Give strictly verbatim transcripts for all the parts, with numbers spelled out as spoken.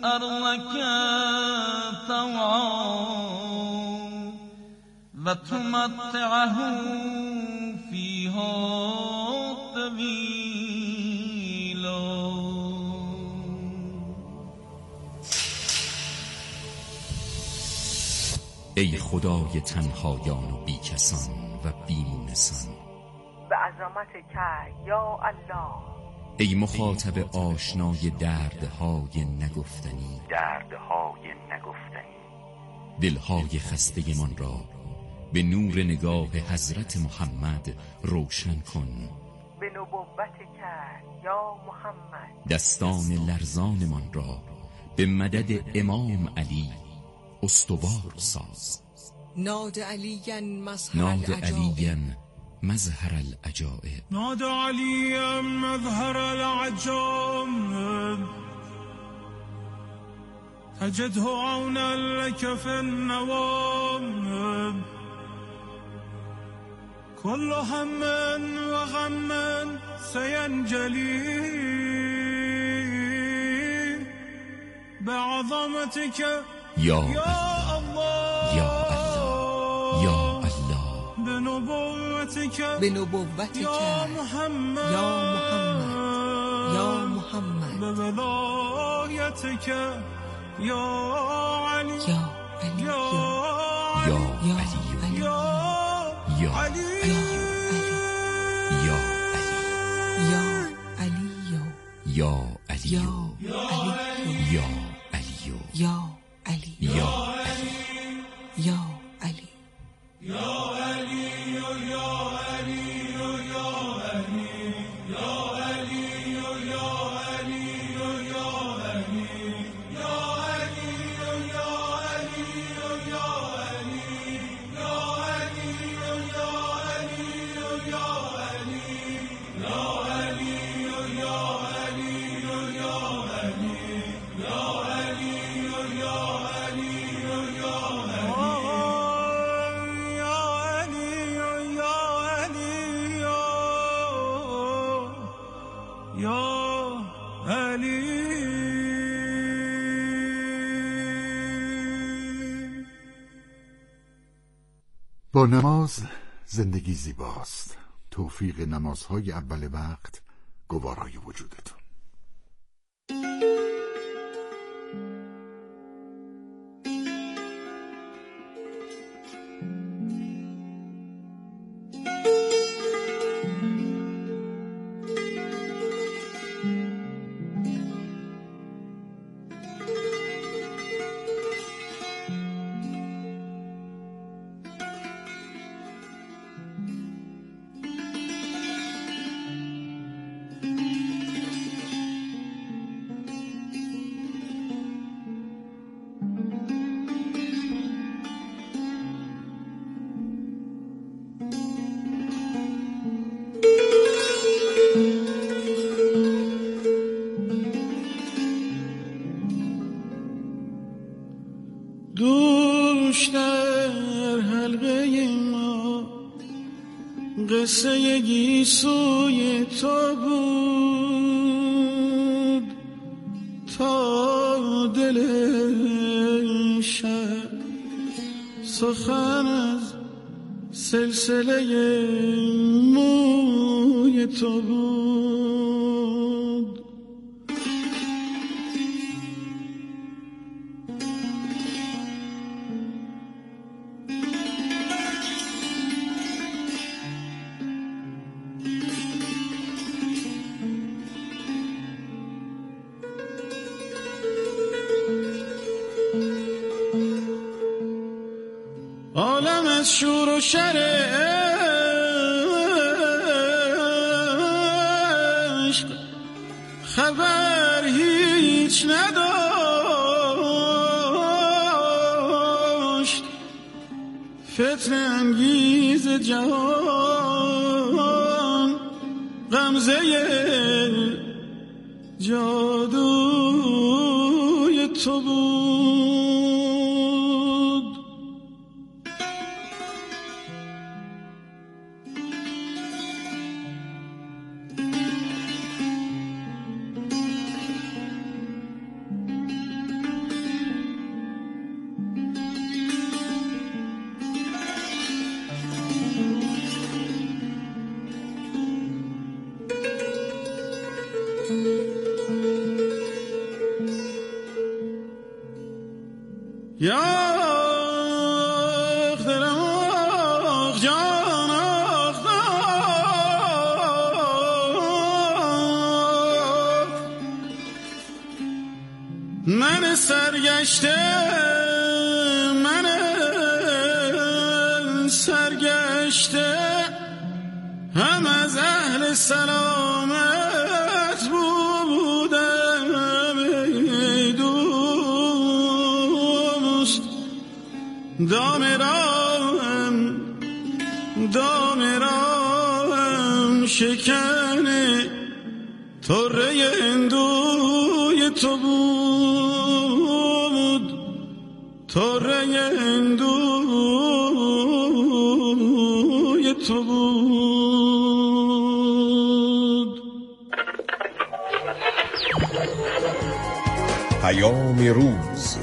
أرضك طوعا وتمتعه فيها طويلا. ای خدای تنهایان و بیکسان و بیمونسان، به عظمتک یا الله. ای مخاطب آشنای دردهای نگفتنی، دردهای نگفتنی، دلهای خسته من را به نور نگاه حضرت محمد روشن کن. به نبوتک یا محمد، دستان لرزان من را به مدد امام علی استوار ساز. ناد علیاً مظهر ناد العجائب، علیاً مظهر العجائب، ناد علیاً مظهر العجائب، تجده عونا لك في النوام، كل هم وغم سينجلي بعظمتك یا یا الله، یا الله، یا الله، بنبوتك به نبوتک یا محمد، یا محمد، یا محمد، بولایتك یا علی، یا علی، یا یا علی، یا علی، علی، یا یا علی، یا یا علی، یا علی، یا یا علی، یا علی، یا علی، یا یا علی. با نماز زندگی زیباست. توفیق نمازهای اول وقت گوارای وجودتون. دوش در حلقه ما قصه گیسوی تو بود تا دل شب سخن از سلسله موی تو بود. عالم از شور و شر عشق خبر هیچ نداشت، فتنه انگیز جهان غمزه جادوی تو بود. یا دلم آخ جان آخ من سرگشته من سرگشته هم از اهل سلامت بودم ای دوست دام راهم دام راهم شکنه طره هندوی تو بود طره هندوی تو بود. پیام روز.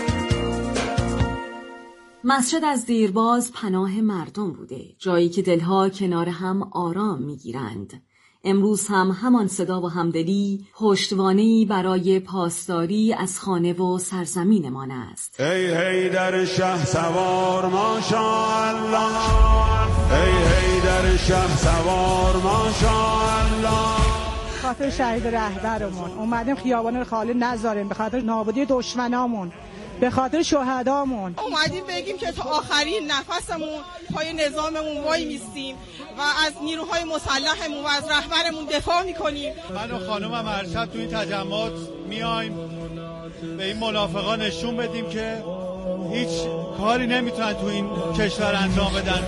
مسجد از دیرباز پناه مردم بوده، جایی که دلها کنار هم آرام میگیرند. امروز هم همان صدا و همدلی پشتوانه‌ای برای پاسداری از خانه و سرزمینمان است. ای هی در شه سوار ماشاءالله، ای هی در شه سوار ماشاءالله. خاطر شهید رهبرمون اومدیم خیابان رو خالی نذاریم، به خاطر نابودی دشمنامون، به خاطر شهدامون اومدیم بگیم که تا آخرین نفسمون پای نظاممون وای میستیم و از نیروهای مسلحمون و از رهبرمون دفاع میکنیم. من و خانومم هر شب تو این تجمعات میایم به این منافقان نشون بدیم که هیچ کاری نمیتونن تو این کشور انجام بدن.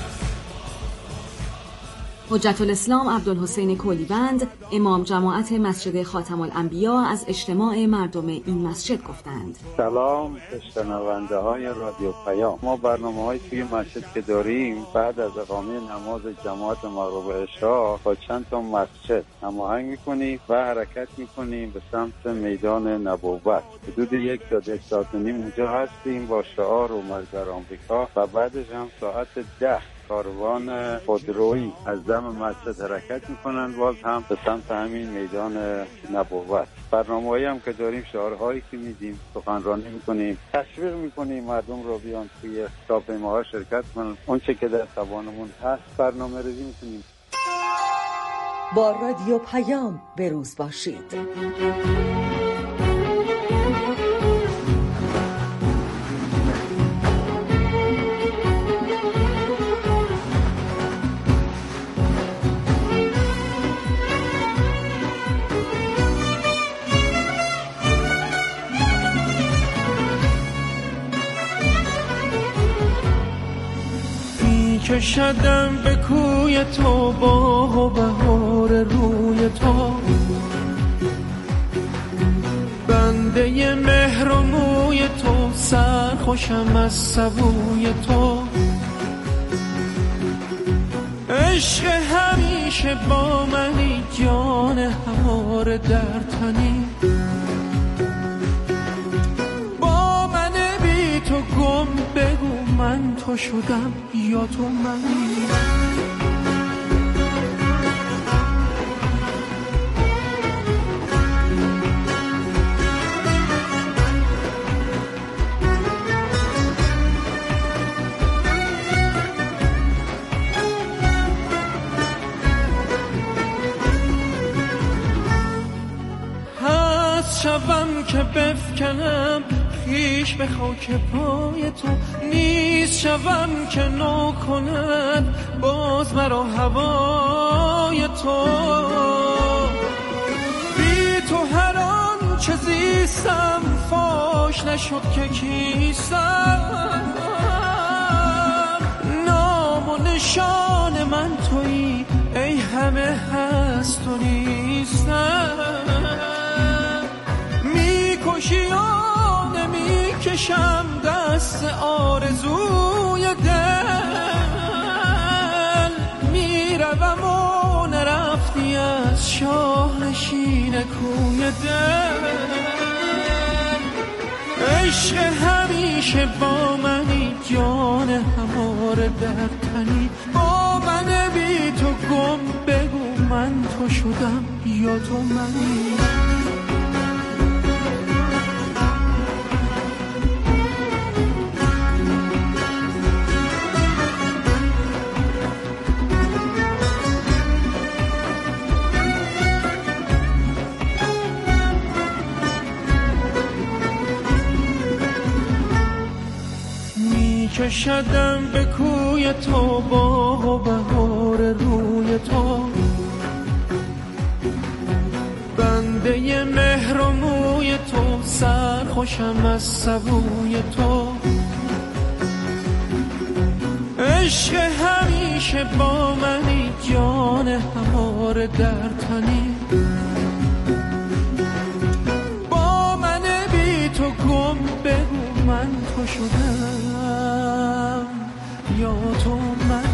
حجت الاسلام عبدالحسین کولیبند، امام جماعت مسجد خاتم الانبیا، از اجتماع مردم این مسجد گفتند. سلام به شنونده های رادیو پیام. ما برنامه های توی مسجد که داریم بعد از اقامه نماز جماعت مغرب عشا با چند تا مسجد هماهنگ میکنیم و حرکت میکنیم به سمت میدان نبوت. حدود یک تا یک ساعت و نیم اونجا هستیم با شعار اومد در آمریکا و بعدش هم ساعت ده کاروان خودرویی از دم مسجد حرکت میکنن باز هم به سمت همین میدان نبوت. برنامه‌ای هم که داریم، شعارهایی که میدیم، سخنرانی میکنیم، تشویق میکنیم مردم رو بیان توی هواپیماها شرکت کنن. اون چه که در توانمون هست برنامه ریزی میکنیم. با رادیو پیام بروز باشید. کشدم به کوی تو با بهار روی تو، بنده مهر و موی تو، سرخوشم از سبوی تو. عشق همیشه با منی، جان هموار در تنی، با من بی تو گم بگو من تو شدم یا تو منی. هست شبم که بفکنم خیش به خاک پای تو، نیست شبم که نو کند باز مرا هوای تو. بی تو هر آن چه زیستم فاش نشد که کیستم، نام و نشان من تویی ای همه هست و نیستم. میکشی کشم دست آرزوی دل، میروم و نرفتی از شاه نشین کوی دل. عشق همیشه با منی، جان هموار در تنی، با من بی تو گم بگو من تو شدم یا تو منی. کشدم به کوی تو، باغ و بهار روی تو، بنده مهر و موی تو، سرخوشم از سبوی تو. عشق همیشه با منی، جان هماره در تنی، با من بی تو گم بگو من تو شدم یا تو من.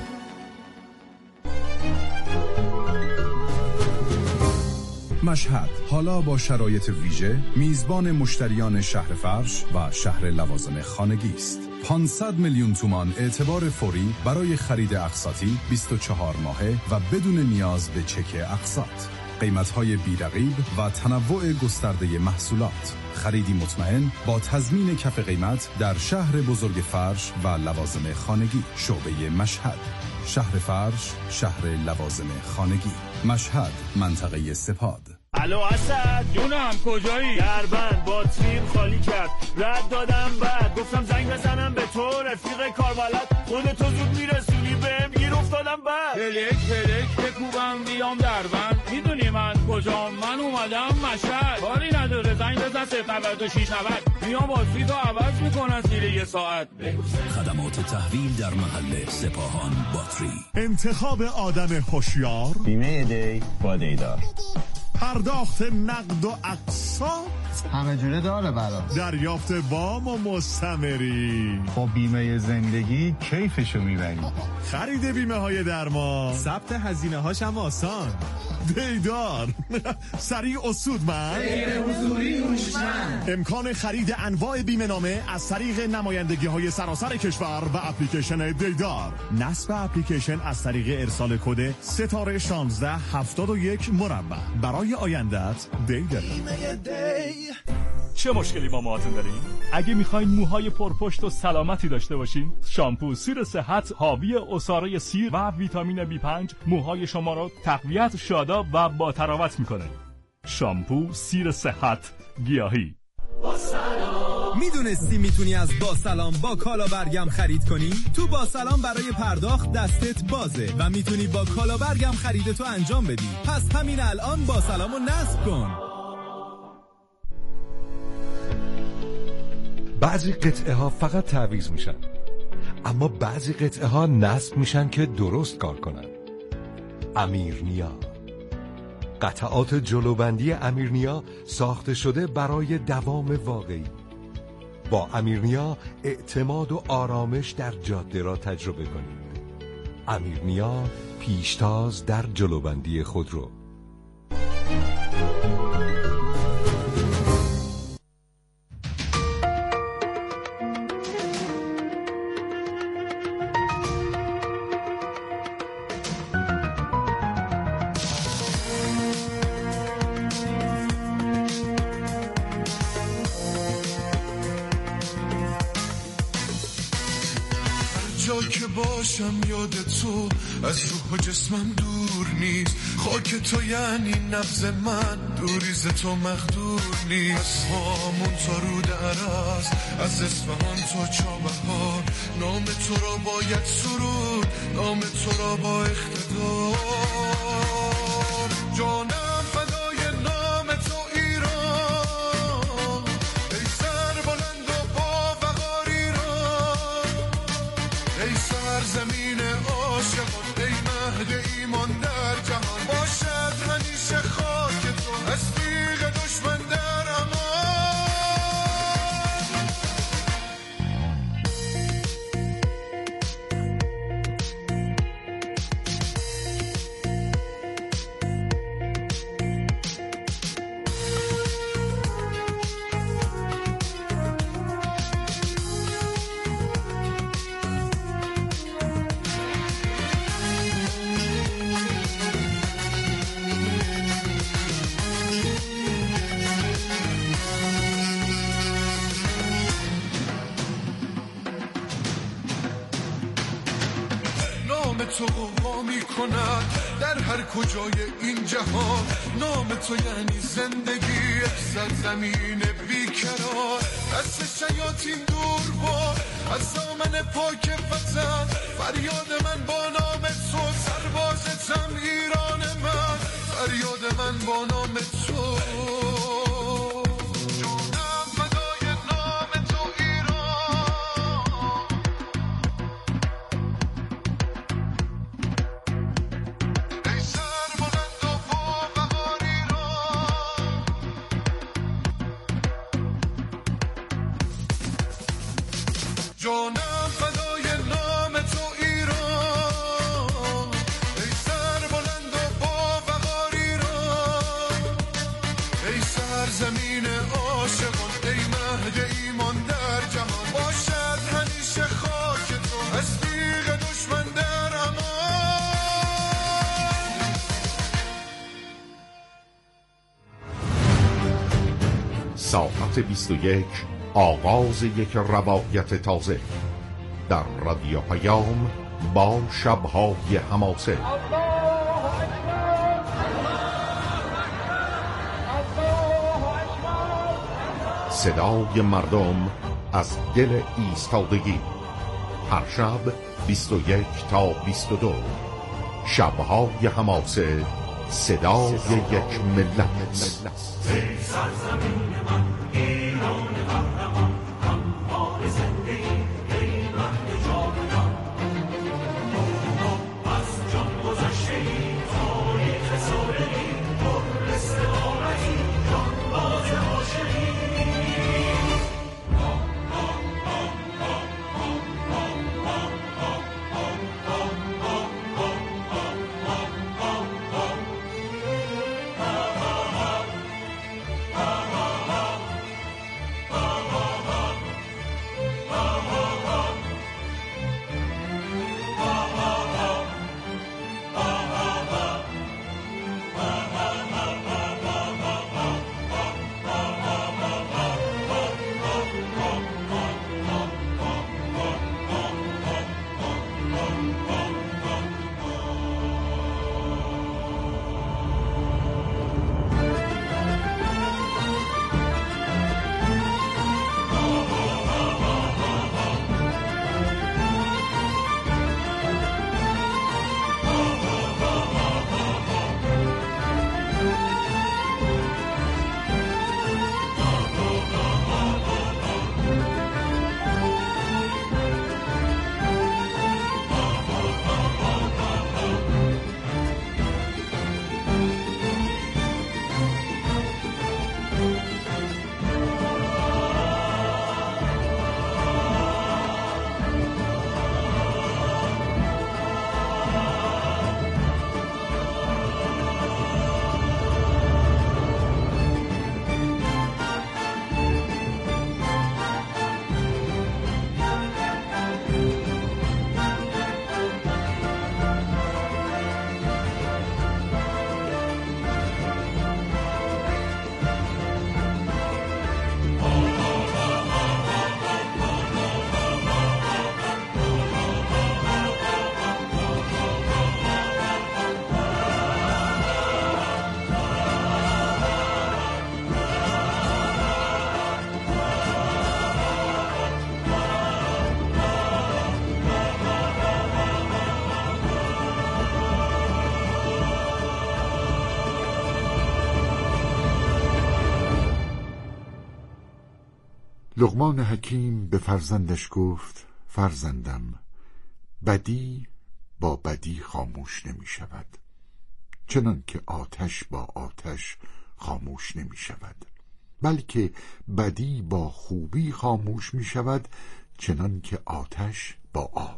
مشهد حالا با شرایط ویژه میزبان مشتریان شهر فرش و شهر لوازم خانگی است. پانصد میلیون تومان اعتبار فوری برای خرید اقساطی بیست و چهار ماهه و بدون نیاز به چک اقساط. قیمت‌های بی‌رقیب و تنوع گسترده محصولات. خریدی مطمئن با تضمین کف قیمت در شهر بزرگ فرش و لوازم خانگی. شعبه مشهد، شهر فرش، شهر لوازم خانگی. مشهد، منطقه سپاد. الو اسد جونم کجایی؟ دربند باتریم خالی کرد، رد دادم بعد گفتم زنگ بزنم به تو رفیق کاربلد، خودتو زود میرسونی بهم گیر افتادم بعد. پلک پلک بکوبم بیام دربند، میدونی من کجام؟ من اومدم مشهد. کاری نداره زنگ بزن صفر نود و شش نود، میام باتری تو عوض میکنن زیر یه ساعت. خدمات تحویل در محل سپاهان باتری. انتخاب آدم هوشیار، بیمه دی با دیدار، پرداخت نقد و اقساط همه جوره داره برا، دریافت وام و مستمری. با بیمه زندگی کیفشو میبری. خرید بیمه های درمان، ثبت هزینه هاش هم آسان. دیدار سریع و سودمند، غیر حضوری هوشمند. امکان خرید انواع بیمه نامه از طریق نمایندگی های سراسر کشور و اپلیکیشن دیدار. نصب اپلیکیشن از طریق ارسال کد ستاره شانزده هفتاد و یک مربع. برای آیندت دیدار. چه مشکلی با موهاتون دارین؟ اگه میخواین موهای پرپشت و سلامتی داشته باشین، شامپو سیر صحت حاوی عصاره سیر و ویتامین بی پنج موهای شما رو تقویت، شاداب و با تراوت میکنه. شامپو سیر صحت گیاهی. میدونستی میتونی از با سلام با کالا برگم خرید کنی؟ تو با سلام برای پرداخت دستت بازه و میتونی با کالا برگم خریدتو انجام بدی. پس همین الان با سلامو نصب کن. بعضی قطعه ها فقط تعویض میشن، اما بعضی قطعه ها نصب میشن که درست کار کنن. امیرنیا، قطعات جلوبندی امیرنیا ساخته شده برای دوام واقعی. با امیرنیا اعتماد و آرامش در جاده را تجربه کنید. امیرنیا، پیشتاز در جلوبندی خودرو. جا که باشم یاد تو از روح و جسمم دور نیست. خاک تو یعنی نبض من، دوریز تو مقدور نیست. از هامون تا رود عرض، از اصفهان تا چابهار، نام تو را باید سرود، نام تو را با اقتدار. جانم فدای نام تو ایران، ای سر بلند و با وقار ایران، ای سرزمین عاشقان، ای مهد ایمان در جهان. باشد همیشه خاک تو از تیغ دشمن در امان. تو قوا می کند در هر کجای این جهان. نام تو یعنی زندگی، سرزمین بیکران. دست شیاطین دور با از دامن پاک وطن، فریاد من با نام تو، سربازتم ایران من، فریاد من با نام تو. جانم فدای نام تو ایران، ای سر بلند و وقار ایران. جانم فدای نام تو ایران، ای سر بلند و با وقار ایران. ای سرزمین عاشقان، ای مهد ایمان در جهان، باشد همیشه خاک تو از تیغ دشمن در امان. ساعت بیست و یک، آغاز یک روایت تازه در رادیو پیام با شب‌های حماسه. صدای مردم از دل ایستادگی، هر شب بیست و یک تا بیست و دو. شب‌های حماسه، صدای یک ملت. ای سرزمین من ایران قهرمان، هموار زندگی ای مهد جاودان. از جان گذشته ای تاریخ سالگی، پر استقامتی جانباز عاشقی. لقمان حکیم به فرزندش گفت: فرزندم، بدی با بدی خاموش نمی شود، چنان که آتش با آتش خاموش نمی شود، بلکه بدی با خوبی خاموش می شود، چنان که آتش با آب.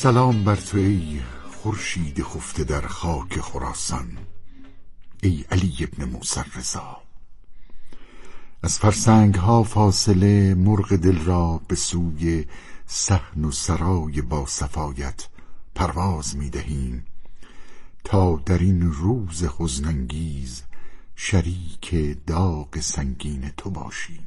سلام بر تو ای خورشید خفته در خاک خراسان، ای علی ابن موسی رضا. از فرسنگ ها فاصله مرغ دل را به سوی صحن و سرای با صفایت پرواز می دهیم تا در این روز حزن‌انگیز شریک داغ سنگین تو باشیم.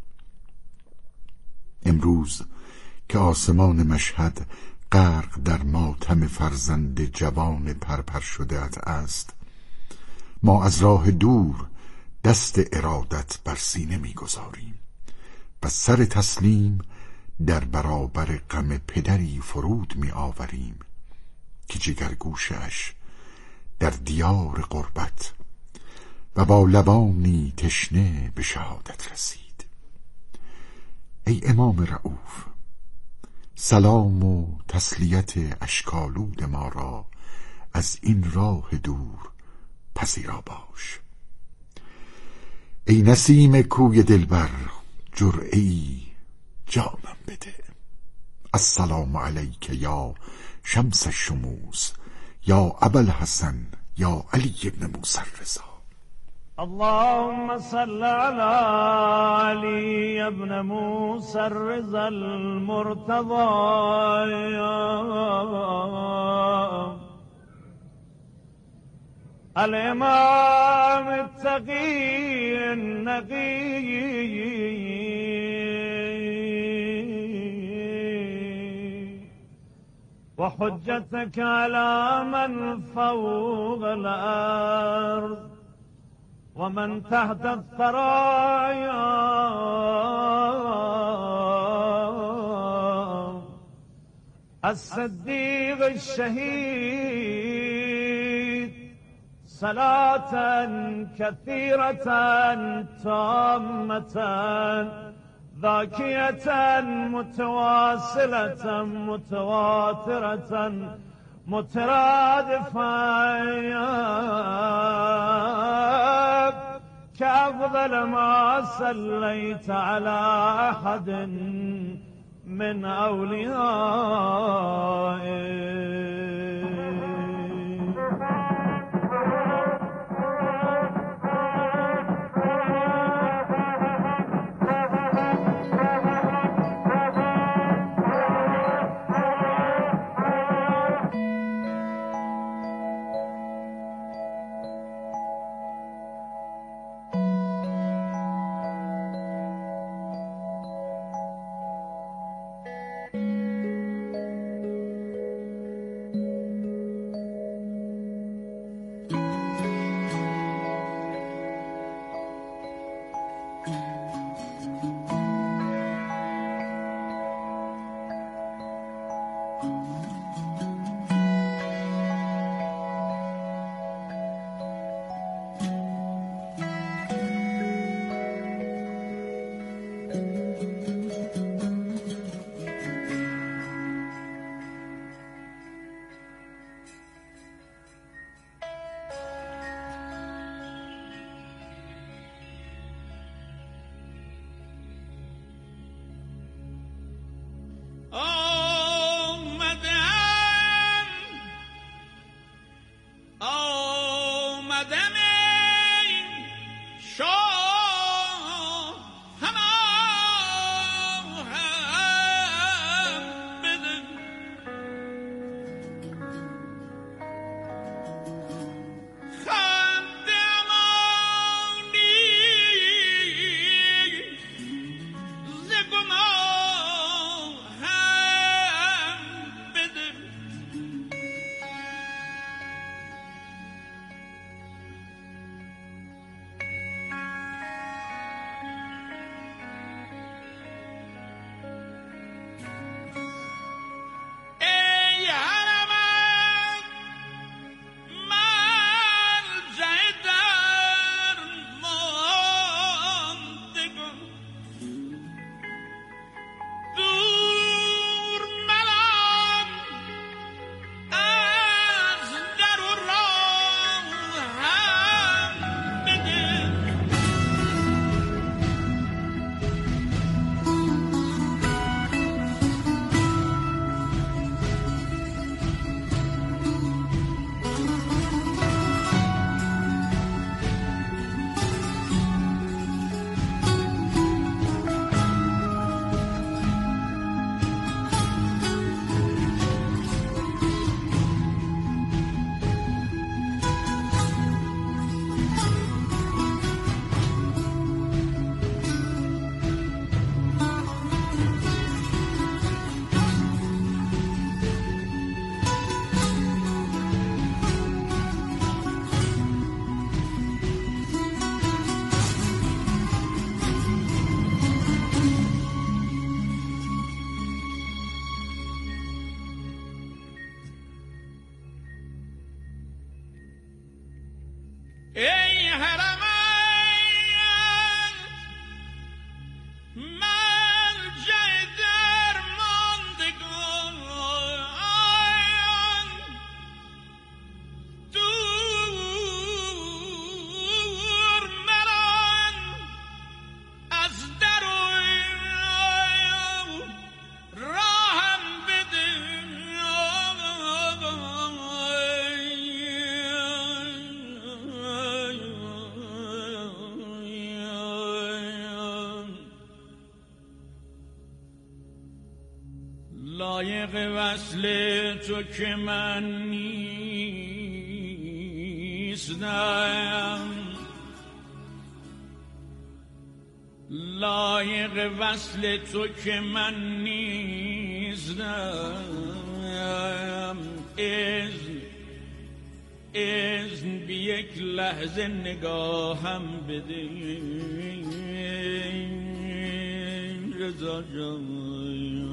امروز که آسمان مشهد غرق در ماتم فرزند جوان پرپر شده است، ما از راه دور دست ارادت بر سینه می‌گذاریم و سر تسلیم در برابر غم پدری فرود می‌آوریم که جگرگوشش در دیار غربت و با لبانی تشنه به شهادت رسید. ای امام رؤوف، سلام و تسلیت اشکالود ما را از این راه دور پذیرا باش. ای نسیم کوی دلبر، جرعه‌ای جانم بده. السلام علیک یا شمس الشموس، یا ابوالحسن، یا علی ابن موسی رضا. اللهم صل على علي ابن موسى الرضا المرتضى الإمام التقي النقي وحجتك على من فوق الأرض ومن تحت الثرايا الصديق الشهيد، صلاة كثيرة تامة ذاكية متواصلة متواترة مترادفة كأفضل ما صليت على أحد من أوليائك. ای حرمت مرجع درماندگان دور مران از در و راهم بده لایق وصل تو که من نیستم، لایق وصل تو که من نیستم. اذن اذن بی یک لحظه نگاهم بده رضا جان.